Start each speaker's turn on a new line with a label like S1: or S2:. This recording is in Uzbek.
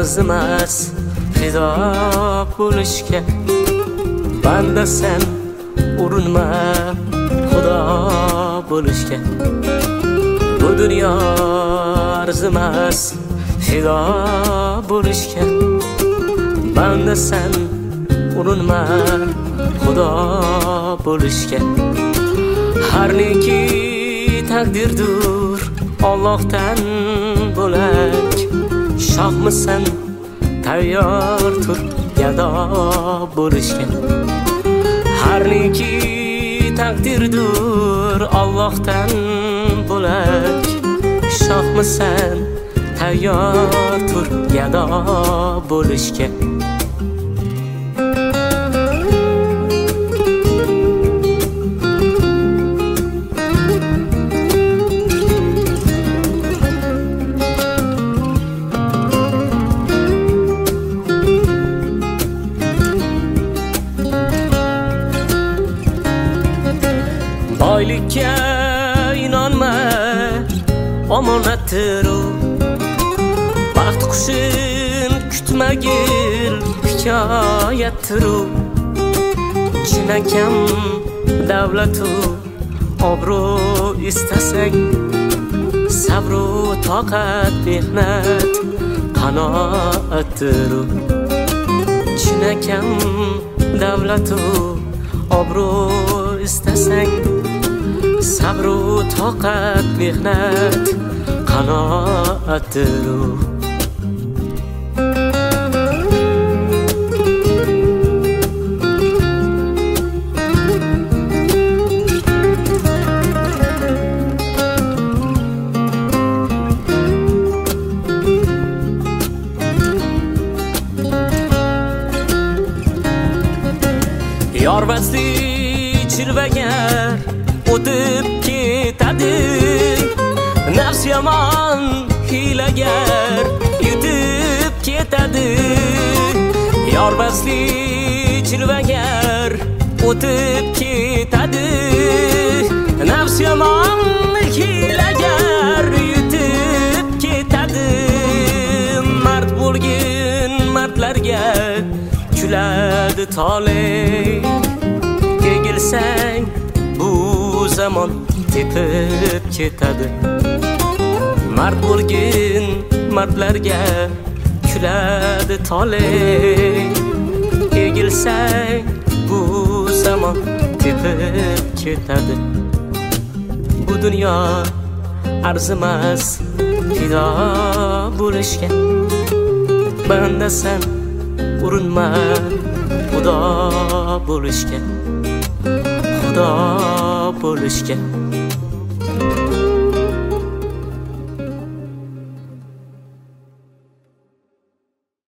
S1: arzimas fido bo'lishga. Banda sen urinma xudo bo'lishga. Bu dunyo arzimas fido bo'lishga. Banda sen urinma xudo bo'lishga. Har neki takdirdir Allohdan bo'lak. Shohmisan tayyor tur gado bo'lishga. Har neki takdirdir Allohdan bo'lak. Shohmisan tayyor tur gado bo'lishga. Boylikka inonma, omonatdir u. Baxt qushin kutmagil, hikoyatdir u. Chinakam davlatu obro' istasang, sabru toqat mehnat qanoatdir u. Chinakam davlatu obro' istasang, sabru toqat mehnat qanoatdir u. Yor vasli chirvagar o'tib ketadi. Nafs yomon hiylagar yutib ketadi. Yor vasli chirvagar o'tib ketadi. Nafs yomon hiylagar yutib ketadi. Mard bo'lgin mardlarga kuladi toley. Egilsang bu zamon tepib ketadi. Mard bo'lgin mardlarga kuladi toley. Egilsang bu zamon tepib ketadi. Bu dunyo arzimas fido bo'lishga. Banda sen urinma xudo bo'lishga. Xudo bo'lishga.